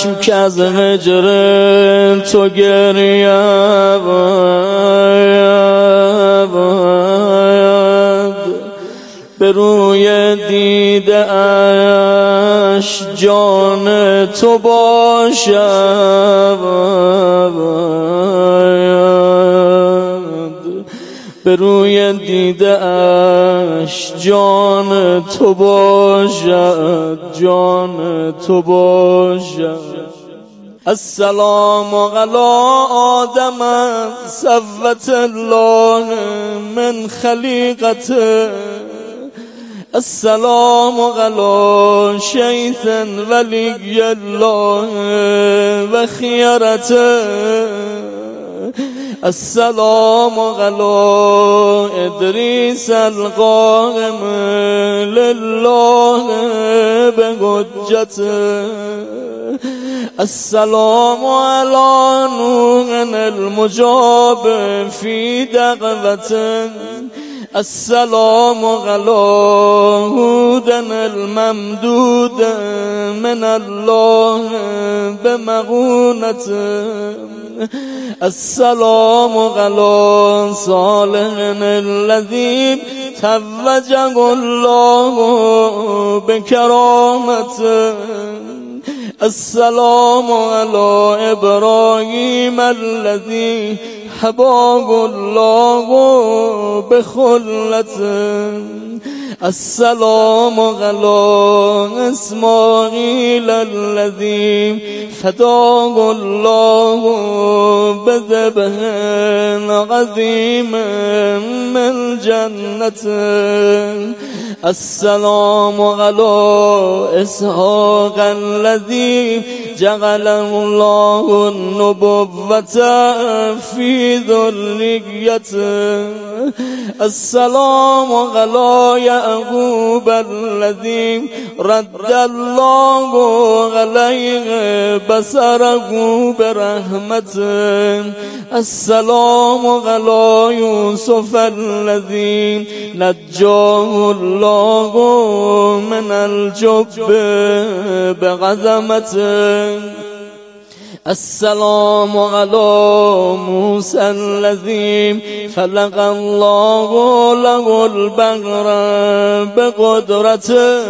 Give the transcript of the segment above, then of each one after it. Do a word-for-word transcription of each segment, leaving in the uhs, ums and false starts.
چشم که از هجر تو گریه به روی دیده اش جان تو باشد، به روی دیده اش جان تو باشد، جان تو باشد. السلام علی آدم صفوة الله من خلیقته، السلام علی شیخ ولی الله و خیرته، السلام علی ادریس القائم لله بحجته، السلام علی نوح المجاب فی دعوته، السلام علی هود الممدود من الله بمعونته، السلام علی صالح الذی توجه الله بکرامته، السلام علی ابراهیم الذی حباه الله بخلته، السلام علی اسماعیل الذی فداه الله بذبح عظیم من جنته، السلام علی اسحاق الذی جعله الله النبوة فی ذریته، السلام علی یعقوب الذی رد الله علیه بصره برحمته، السلام علی یوسف الذی نجاه الله من الجب بعظمته، السلام علی موسی الذی فلق الله له البحر بقدرته،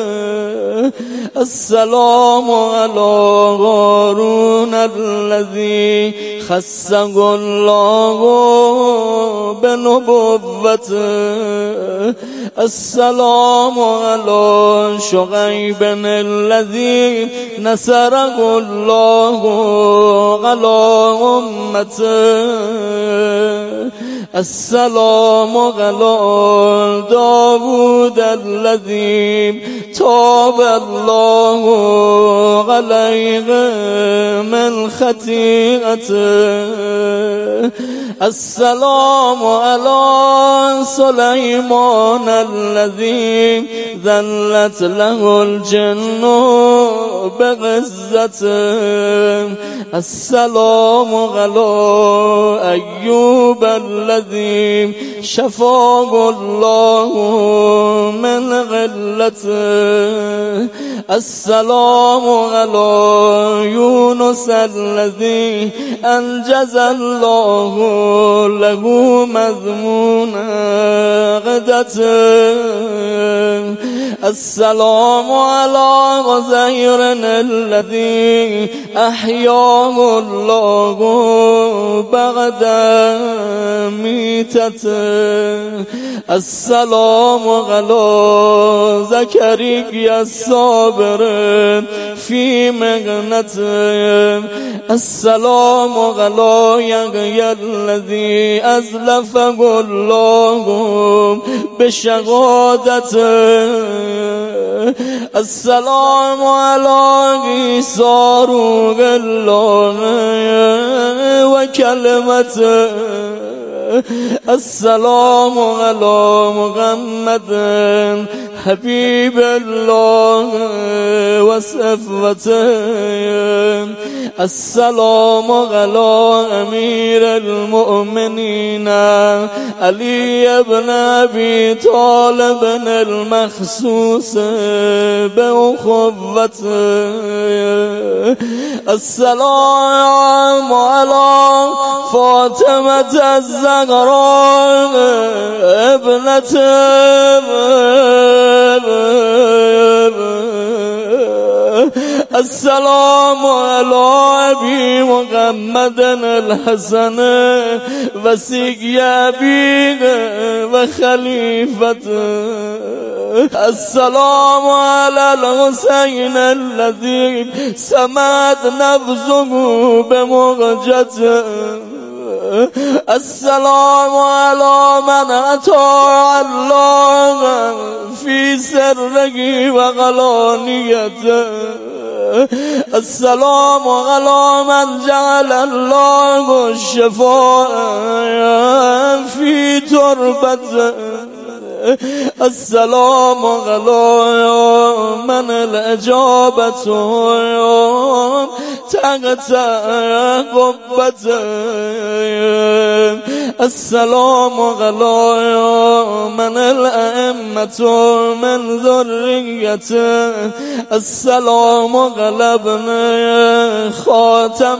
السلام علی هارون الذی خصه الله بنبوته، السلام علی شعیب الذی نصره الله علی امته، السلام علی داود الذی تاب الله علیه من خطیئته، السلام علی سلیمان الذی ذلت له الجن بغزته، السلام علی ایوب الذی شفاه الله من غلته، السلام علی یونس الذی انجز الله له مضمون غدته، السلام علی عزیر الذی احیاه الله بعد میتته، السلام علی زکریا الصابر فی مغنته، السلام علی یحیی الذی ازلفه الله بشهادته، السلام علی عیسی روح الله و کلمته، السلام علی محمد حبیب الله و صفوته، السلام على امیر المؤمنین علی ابن ابی طالب المخصوص بأخوته. السلام على فاطمة الزهراء ابنة السلام على ابي محمد الحسن وصي ابي وخليفته. السلام على الحسين الذي سمت نبضه بمهجته. السلام على من أطاع الله في سره وعلانيته. السلام على من جعل الله الشفاء في تربته. السلام على من الإجابة تحت قبته. السلام على من الأئمة من ذريته. السلام على ابن خاتم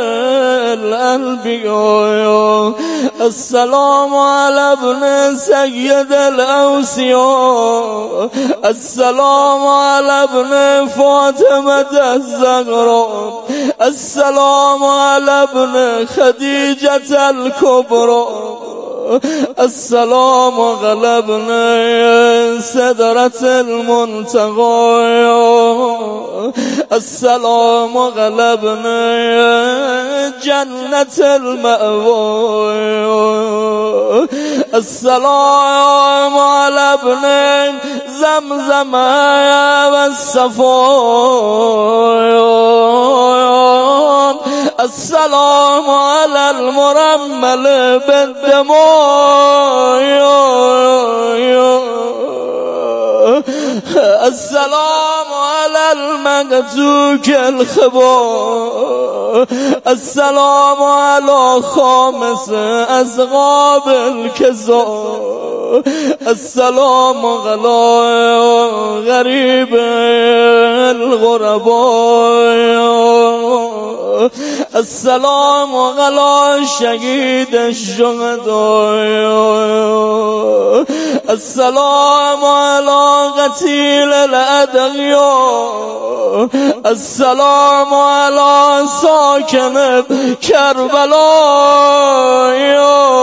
الأنبياء. السلام على ابن سيد الأوصياء. السلام على ابن فاطمة الزهراء. السلام على ابن خديجة الكبرى. السلام على ابن سدرة المنتهى. السلام على ابن جنة المأوى. السلام على ابن زمزم والصفا. السلام على المرمل بالدماء. السلام على المقتوك الخبا. السلام على خامس أصحاب الكذا. السلام على غريب الغرباء. السلام على شهيد الشهداء. السلام على قتيل الأدعياء. السلام على ساكن كربلاء.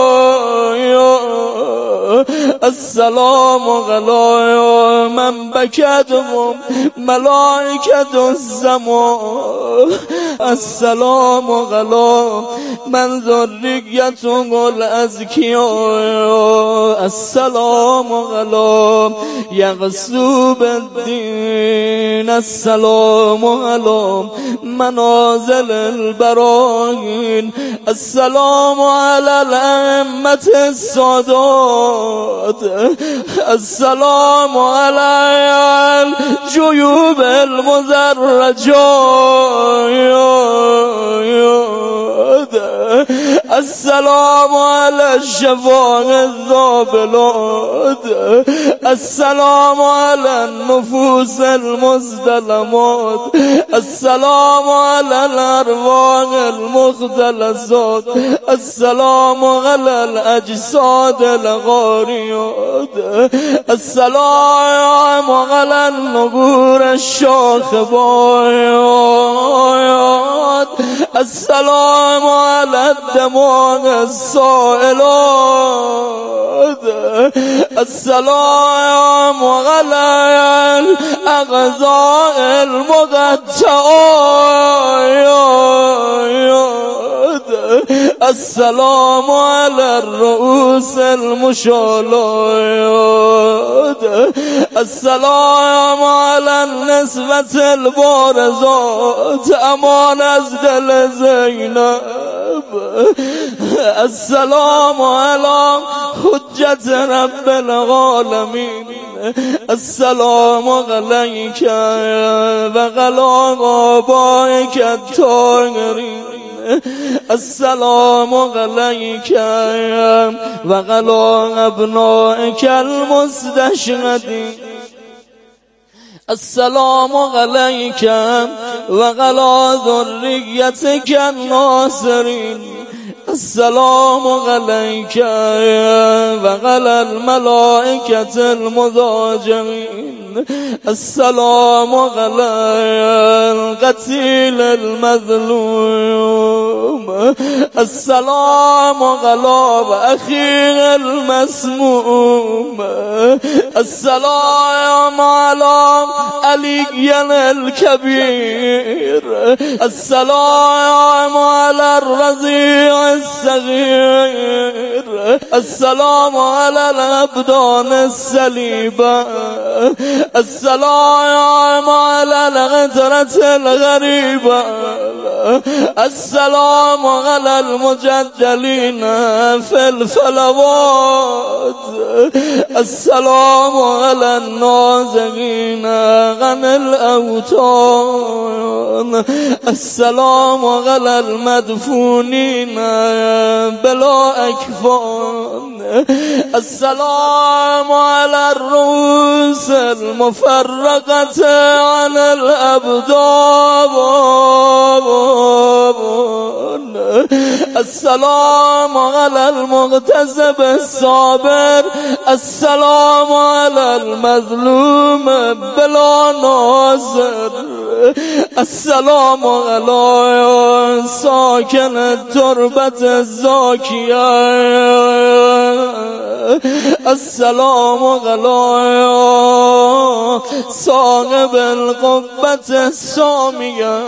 السلام على من بكتهم ملائكة السماء. السلام على من ذريته الأزكياء. السلام على يغصوب الدين. السلام على منازل البراهين. السلام على الأئمة السادات. السلام على الجيوب المزرجات. السلام على الشفاء الذابلات. السلام على النفوس المزدلمات. السلام على الأرواح المختلسات. السلام على الأجساد الغاريات. السلام على النقور الشاخبات. السلام على الدماء السائلات. السلام على الأغذاء المقطعات. السلام على الرؤوس المشالات. السلام على النسبة البارزات. امان از دل زینب. السلام على حجة رب العالمين السلام عليك وعلى آبائك الطاهرين السلام عليك وعلى أبنائك المستشهدين السلام عليك وعلى ذريتك الناصرين السلام عليك وعلى الملائكة المضاجعين السلام على القتيل المظلوم السلام على أخي المسموم السلام على علي الكبير السلام على الرضيع الصغير السلام على الأبدان السليبة السلام على الغدرة الغريبة السلام على المجدلين في الفلوات السلام على النازغين عن الأوطان السلام على المدفونين بلا أكفان السلام على الرؤوس المفرقة عن الأبدان السلام على المغتصب الصابر السلام على المظلوم بلا ناصر السلام على ساكن التربة الزاكية السلام على صاحب القبة السامية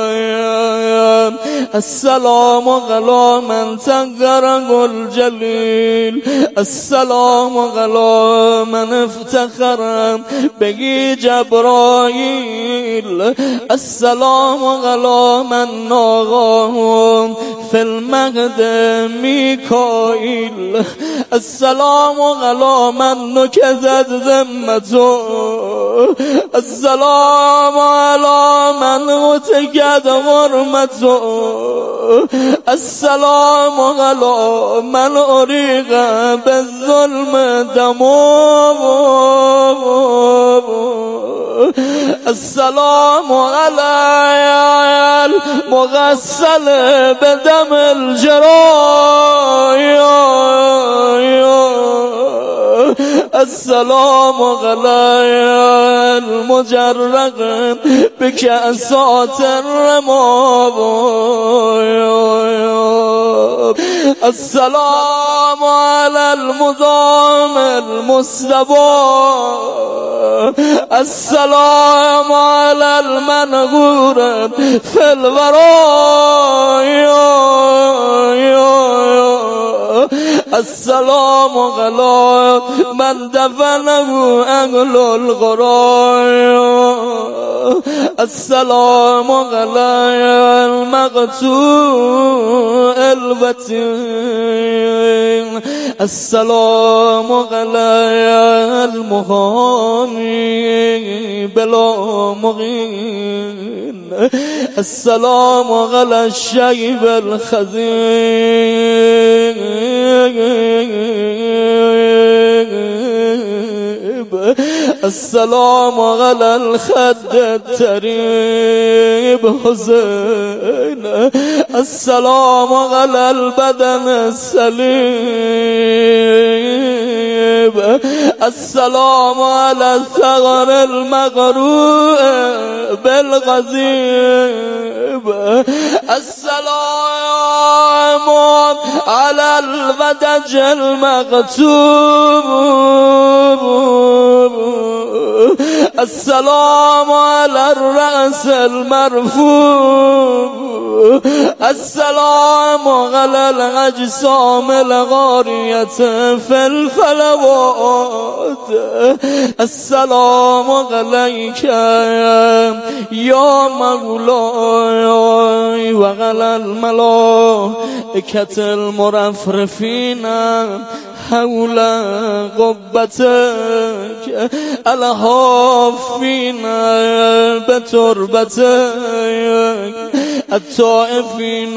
السلام على من تقره الجليل السلام على من افتخر به جبرائيل السلام على من ناغاه في المهد ميكائيل السلام على من نكزت ذمته السلام على من غتقت غرمته السلام على من أريق بالظلم دمه السلام على المغسل بدم الجرايا السلام على المجرق بكأسات الرماب السلام على المضام المستبى السلام على المنغور في الورايا السلام على من دفنه أهل الغرايا السلام على المقتول البتين السلام على المهاني بلا مغين السلام على الشيب الخزيب السلام على الخد التريب حسين السلام على البدن السليب السلام على الثغر المغروء بالغزيب السلام على الودج المكتوب السلام على الرأس المرفوع السلام على الأجسام الغارية في الفلوات السلام عليك يا مولاي وعلى الملائكة الملائكة المرفرفين حول قبتك الهافين بتربتك الطائفين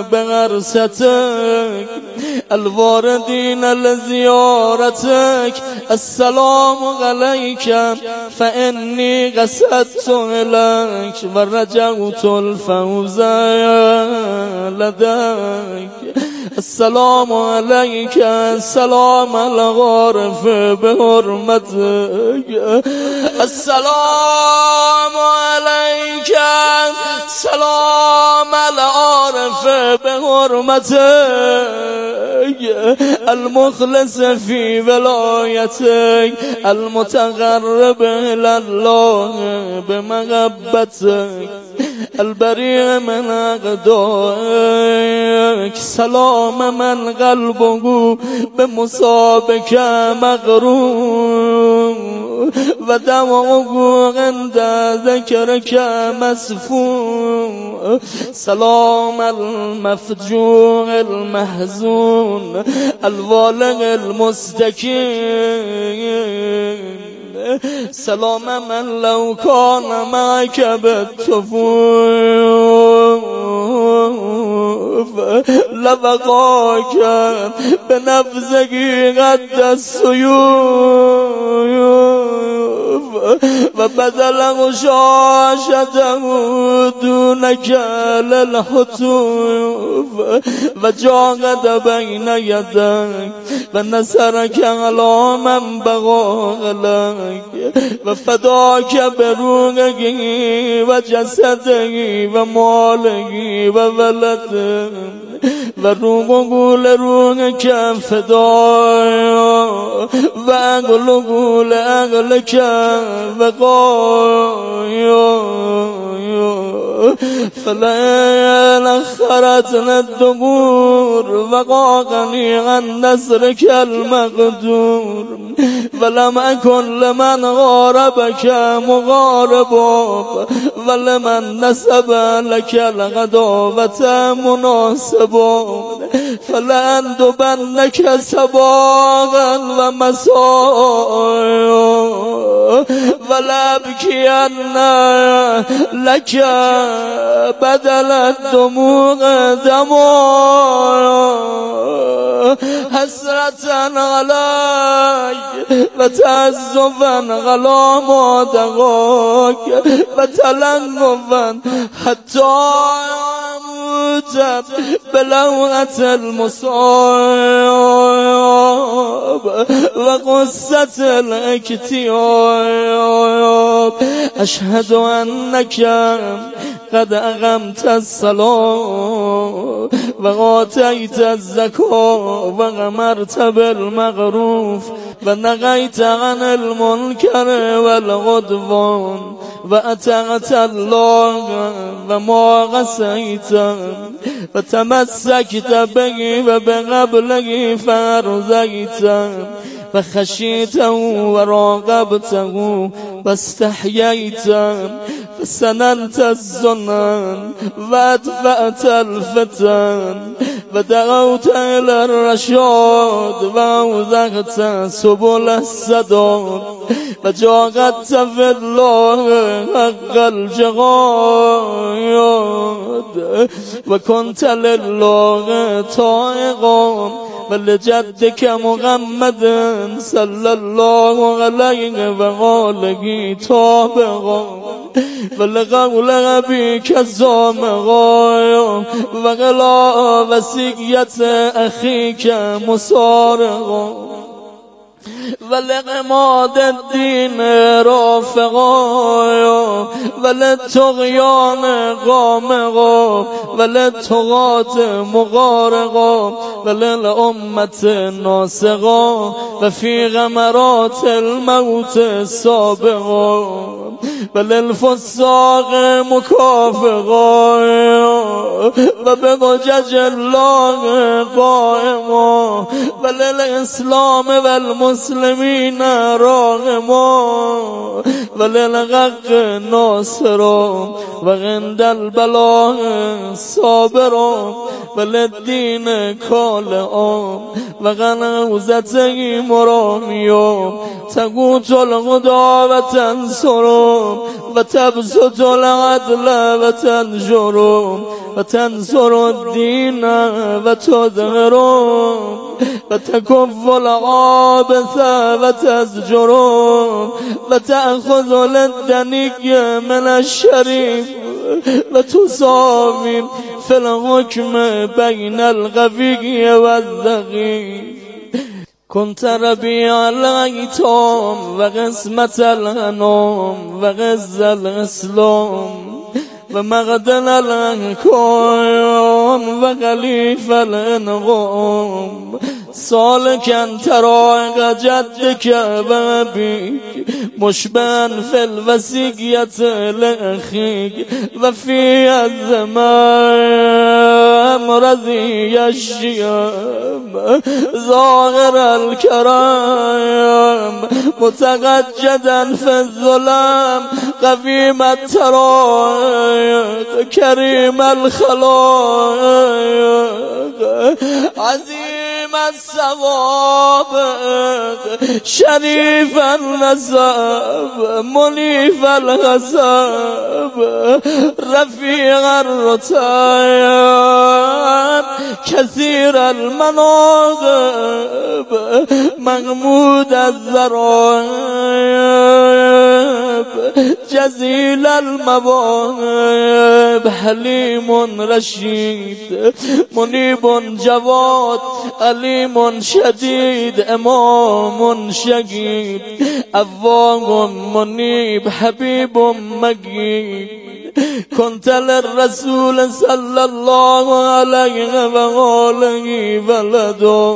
بغرستك الواردين لزيارتك السلام عليك فإني قصدت إليك ورجوت الفوز لديك السلام عليك السلام الغارف بحرمتك السلام عليك سلام العارف بحرمتك المخلص في ولايتك المتقرب إلى الله بمحبتك البريء من أعدائك سلام من قلبه بمصابك مغروم ودمعه عند ذكرك مسفون سلام المفجوع المحزون الوالغ المستكين سلام من لو كان معك بالطفوف لبقاك بنفسك قد السيوف وبدل شاشته دونك للحتوف وجاهد بين يديك ونصرك على من بغى عليك وفداك بروحك وجسدك ومالك وولدك وروحك لروحك فدايا وعقلك لعقلك وقايا فلا أخرتنا الدبور وقاقني عن نصرك المقدور ولم أكن لمن غاربك مغاربا ولمن نسب لك الغدابة مناسبا فلأندبنك سباغا ومسايا ولا أبكين لك بدل الدموع دموع حسرة علي وتأسفا على ما دغاك وتلنفا حتى يموت بلوعة المصاب وقصة الاكتئاب أشهد أنك قد أقمت الصلاة وآتيت الزكاة وأمرت بالمعروف ونهيت عن المنكر والعدوان وأطعت الله وما عصيت وتمسكت به وبقبله فأرضيت فخشيته وراقبته واستحييت فسننت الظنان وأدفأت الفتن ودعوت إلى الرشاد وأوضحت سبل السداد وجاهدت في الله حق الجهاد وكنت لله طائعا ولجدك محمد صلى الله عليه وآله تابعا ولقول أبيك زامغا وغلا وسيقية أخيك مصارغا ولغماد الدين رافقا وللطغيان غامقا وللطغاة مغارقا وللأمة ناسقا وفي غمرات الموت سابقا وللفساق مكافقا و بقجج الله قائما وللإسلام والمسلمين راغما وللحق ناصرا وعند البلاء صابرا وللدين كالعا وغنوزته مراميا تقوت الغدا وتنصرا وتبسط العدل وتنجرا وتنصر الدين وتظهر وتكف العابث وتزجر وتأخذ للدني من الشريف وتساوي في الحكم بين الغفي والضعيف كنت ربيع الأيتام وقسمة الغنم وغز الإسلام ومغدن الأنكام وغليف الأنغام سالكا طرائق جدك وأبيك مشبها في الوصية لأخيك وفي الزمان رضي الشيام ظاهر الكرام متغجدا في الظلام قويم الترائق كريم الخلائق عظيم السوابق شريف النسب منيف الغسب رفيع الرتاب كثير المناقب محمود الذرائب جزيل المواهب حليم رشيد منيب جواد عليم شديد امام شهيد اواب منيب حبيب مجيد كنت للرسول صلى الله عليه وآله ولدا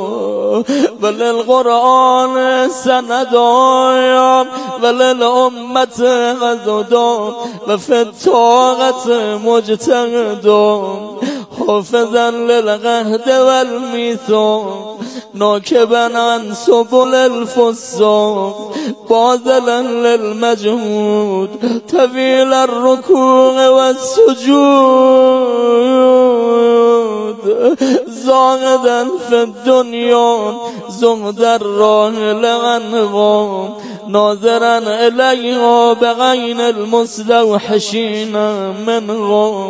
وللقرآن سندا وللأمة غزدا وفي الطاعة مجتهدا حافظا للعهد والميثاق ناكبا عن سبل الفساق باذلا للمجهود طويل الركوع والسجود زاهدا في الدنيا زهد الراحل عنها ناظرا إليها بعين المستوحشين منها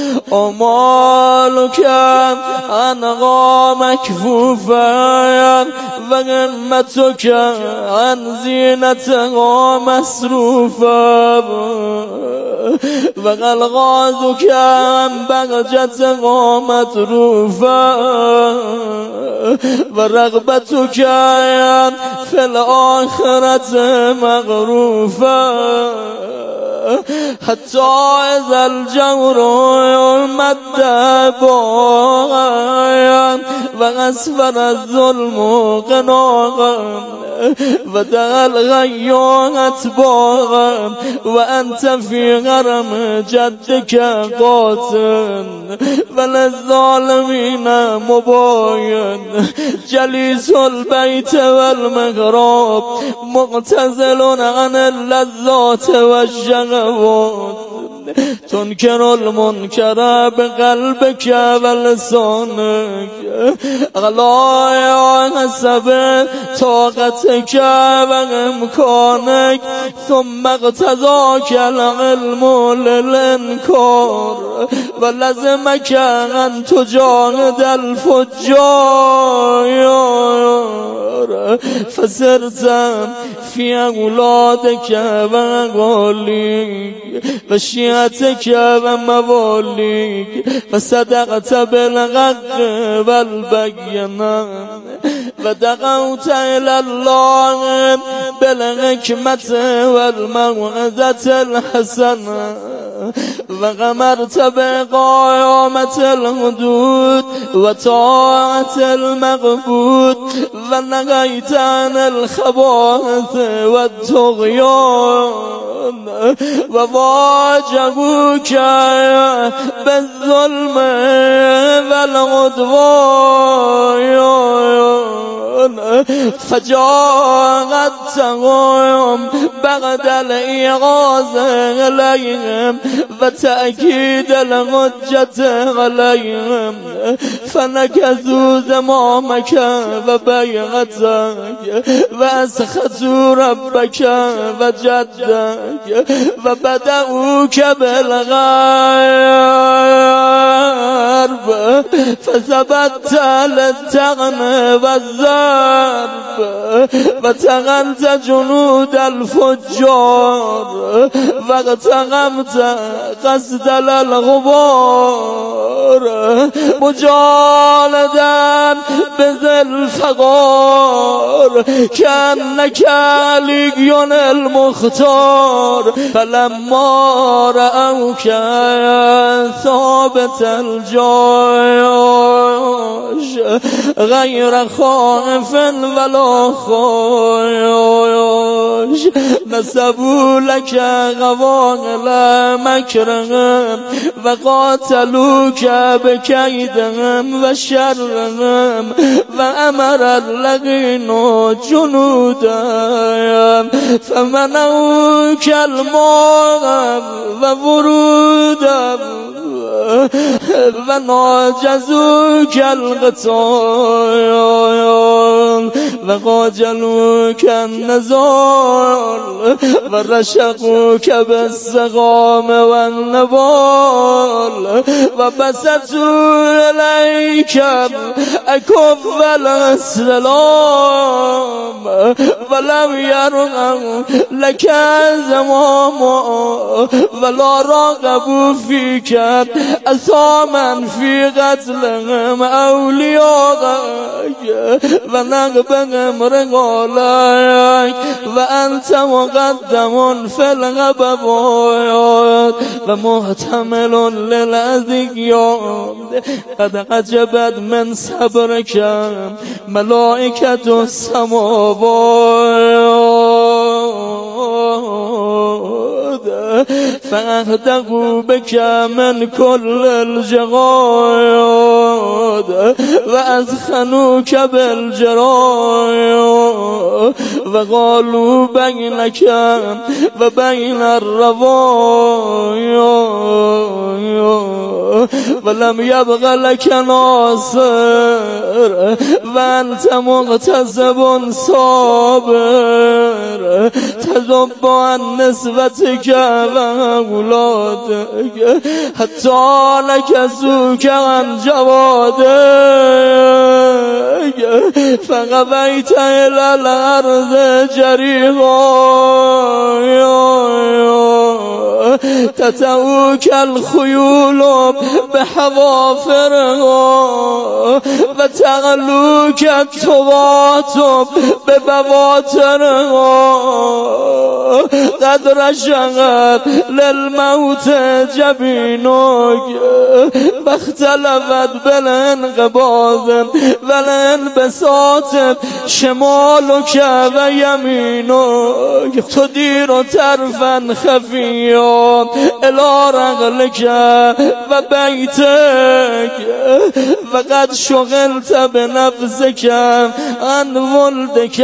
أمالك عنها مكفوفا وهمتك عن زينتها مسروفا وغلغازك عن بهجتها متروفا ورغبتك في الآخرة مغروفا حتى إذا الجور مد باغا وأسفر الظلم قناغا ودعا الغيات باغا وأنت في غرم جدك قاتل وللظالمين مباين جليس البيت والمغراب مغتزل عن اللذات والشهوات تنكر المنكر بقلبك ولسانك على حسب طاقتك وامكانك ثم اقتضاك العلم للانكار ولزمك ان تجاهد الفجار فسرت في اولادك وغاليك وشيعتك ومواليك وصدقت بالحق والبينات ودعوت إلى الله بالحكمة والموعظة الحسنة وغمرت بقيامة الحدود وطاعة المعبود ونهيت عن الخبائث والطغيان و واجهوک بالظلم والعدوان فجاءتهم بعد الإيغاظ عليهم وتأكيد الحجة عليهم فنكثوا زمامك وبيعتك وأسخطوا ربك وجدك وبدأوك بالغرب فثبت للتغن والذرب وتغنت جنود الفجار واغتغمت قصد الغبار مجالدا بذي الفقار كأنك علي المختار فلما رأوك ثابت الجيش غير خائف ولا خايش نسبوا لك غوائل مكرهم وقاتلوك بكيدهم وشرهم وأمر اللغين جنودهم فمنعوك الماء وورودهم وناجزوك القتال وقاجلوك النزال ورشقوك بالسقام والنبال وبسطوا إليك الأكف والسلام ولم يرغبوا لك زمام ولا راغبوا فيك أثاما في قتلهم أولياءك ونغبهم رجالك وأنت مقدم في الغبوات ومحتمل للأذيات قد عجبت من صبرك ملائكة السماوات فأهدقوا بك من كل الجغاد وأثخنوك بالجرايا وقالوا بينك وبين الروايا ولم يبغ لك ناصر وأنت مغتصب صابر تذب عن نسبتك وأولادك حتى نكسوك عن جوادك فغبيت إلى الأرض جريحا تتوك الخيول بحوافرها وتغلوك التواتب ببواترها قد رشقت للموت جبينك فاختلفت بالانقباض والانبساط شمالك ويمينك تدير طرفا خفيا إلى رجلك وبيتك فقد شغلت بنفسك عن ولدك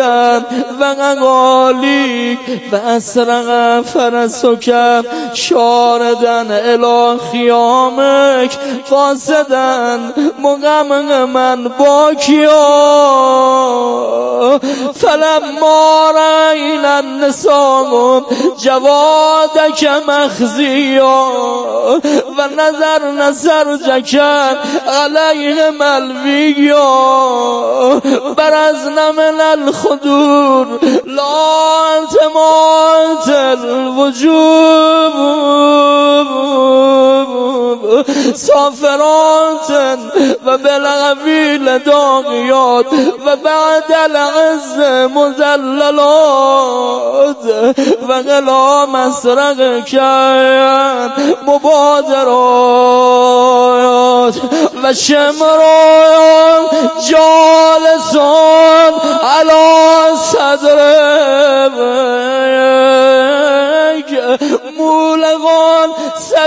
وغاليك فأسرع فرسك شاردا إلى خيامك قاصدا مغمغما باكيا فلما رأينا النساء جوادك مخزيا ونظرنا سرجك عليهم الويا برزنا من الخدور لا انتمات الوجوب صافرات وبالغفيل داغيات وبعد العز مذللات وغلا مسرق كان مبادرات وشمرات جالسان على صدرك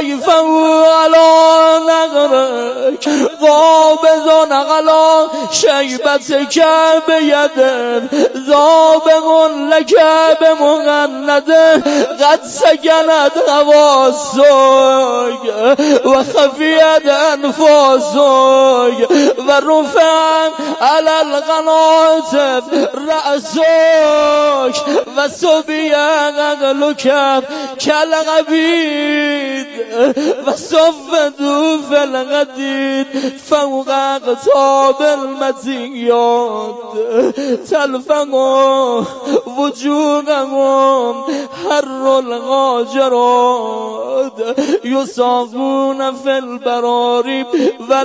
سيفه على نغرك قابض نغلا شيبتك بيد ذابغ لك بمغند قد سكنت حواسك وخفيت أنفاسك ورفع على القناة رأسك وسبي عقلك كالعبيد وصفدوا في الغديد فوق أقطاب المتيات تلفق وجوههم حر الغاجرات يساقون في البراري